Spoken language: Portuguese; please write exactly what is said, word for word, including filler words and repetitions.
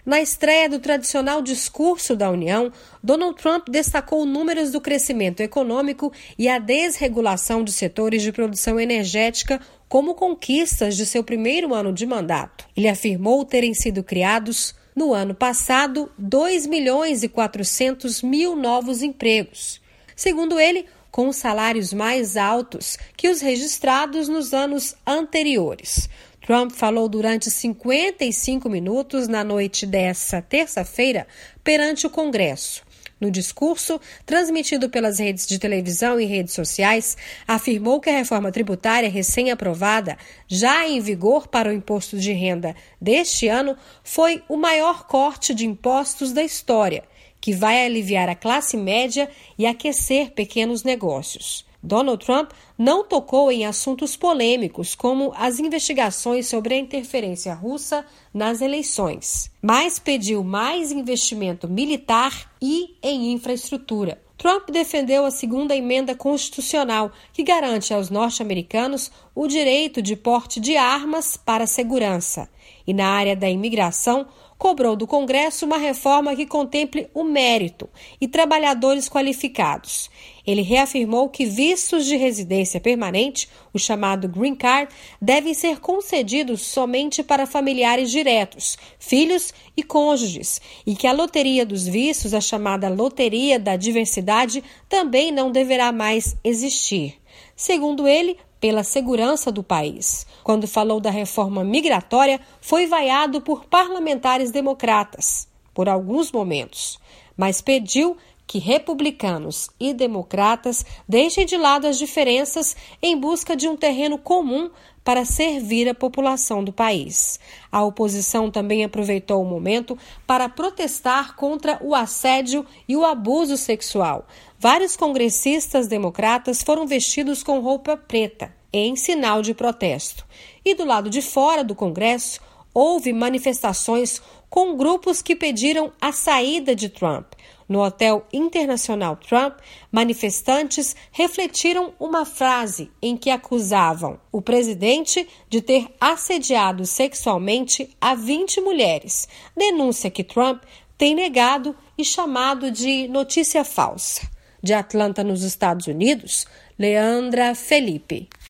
Na estreia do tradicional discurso da União, Donald Trump destacou números do crescimento econômico e a desregulação de setores de produção energética como conquistas de seu primeiro ano de mandato. Ele afirmou terem sido criados, no ano passado, dois milhões e quatrocentos mil novos empregos. Segundo ele, com salários mais altos que os registrados nos anos anteriores. Trump falou durante cinquenta e cinco minutos na noite dessa terça-feira perante o Congresso. No discurso, transmitido pelas redes de televisão e redes sociais, afirmou que a reforma tributária recém-aprovada, já em vigor para o imposto de renda deste ano, foi o maior corte de impostos da história, que vai aliviar a classe média e aquecer pequenos negócios. Donald Trump não tocou em assuntos polêmicos, como as investigações sobre a interferência russa nas eleições, mas pediu mais investimento militar e em infraestrutura. Trump defendeu a segunda emenda constitucional, que garante aos norte-americanos o direito de porte de armas para segurança. E na área da imigração, cobrou do Congresso uma reforma que contemple o mérito e trabalhadores qualificados. Ele reafirmou que vistos de residência permanente, o chamado Green Card, devem ser concedidos somente para familiares diretos, filhos e cônjuges, e que a loteria dos vistos, a chamada Loteria da Diversidade, também não deverá mais existir. Segundo ele, pela segurança do país. Quando falou da reforma migratória, foi vaiado por parlamentares democratas, por alguns momentos, mas pediu que republicanos e democratas deixem de lado as diferenças em busca de um terreno comum para servir a população do país. A oposição também aproveitou o momento para protestar contra o assédio e o abuso sexual. Vários congressistas democratas foram vestidos com roupa preta, em sinal de protesto. E do lado de fora do Congresso, houve manifestações com grupos que pediram a saída de Trump. No Hotel Internacional Trump, manifestantes refletiram uma frase em que acusavam o presidente de ter assediado sexualmente a vinte mulheres, denúncia que Trump tem negado e chamado de notícia falsa. De Atlanta, nos Estados Unidos, Leandra Felipe.